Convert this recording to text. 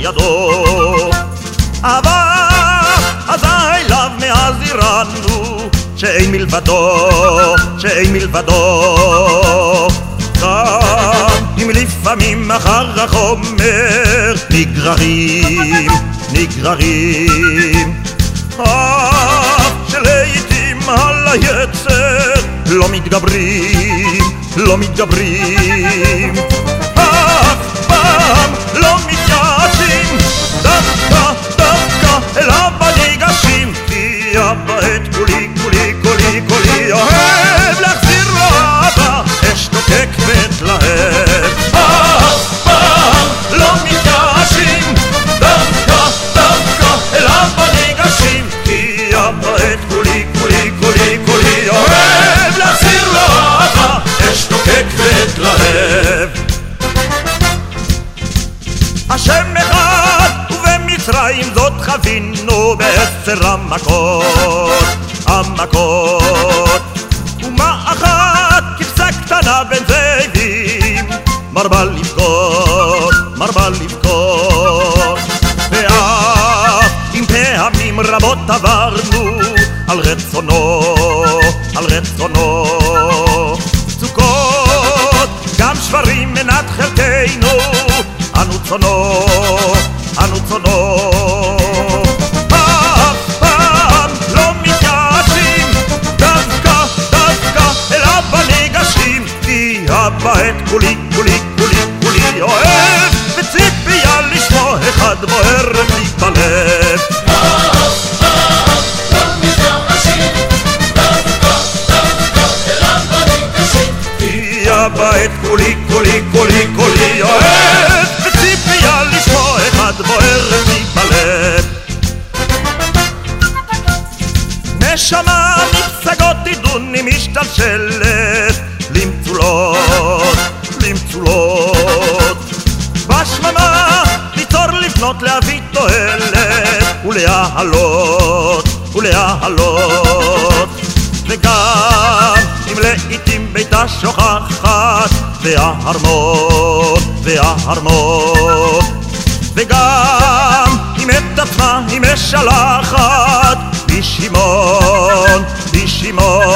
ידו. אבל אזי אליו מאז אירנו שאין מלבדו, שאין מלבדו. גם אם לפעמים אחר החומר נגררים, נגררים, אף שלעיתים על היצר לא מתגברים, לא מתגברים. אף פעם לא מתייאשים, דווקא, דווקא אליו ניגשים. כי הבעת כולי, כולי, כולי, כולי אוהב להחזיר לו אהבה, אש תוקק ותלהב. אף פעם לא מתייאשים, דווקא, דווקא אליו ניגשים. כי הבעת כולי, כולי, כולי, כולי אוהב להחזיר לו אהבה, אש תוקק ותלהב. השם אחד ובמצרים זאת חווינו בעשר המכות, המכות. ומה אחת כבשה קטנה בין זאבים, מרבה לבכות, מרבה לבכות. ואף אם פעמים רבות עברנו על רצונו, על רצונו. סוכות גם שברים מנת חלקנו, אנו צונו, אנו צונו. אף פעם לא מתייאשים, דווקא, דווקא אליו ניגשים. כי הבעת כולי, כולי, כולי, כולי אוהב, וציפייה לשמוע אחד בוער לי בלב. אף פעם לא מתייאשים, דווקא, דווקא אליו ניגשים. כי הבעת כולי, כולי, כולי, כולי אוהב, וציפייה לשמוע אחד בוער לי בלב. נשמה מפסגות עידוני משתלשלת למצולות, למצולות. בשממה ליצור לבנות להביא תועלת ולהעלות, ולהעלות. וגם אם לעיתים ביתה שוכחת וההרמות, וההרמות. וגם אם את עצמה היא משלחת בשמעון, בשמעון.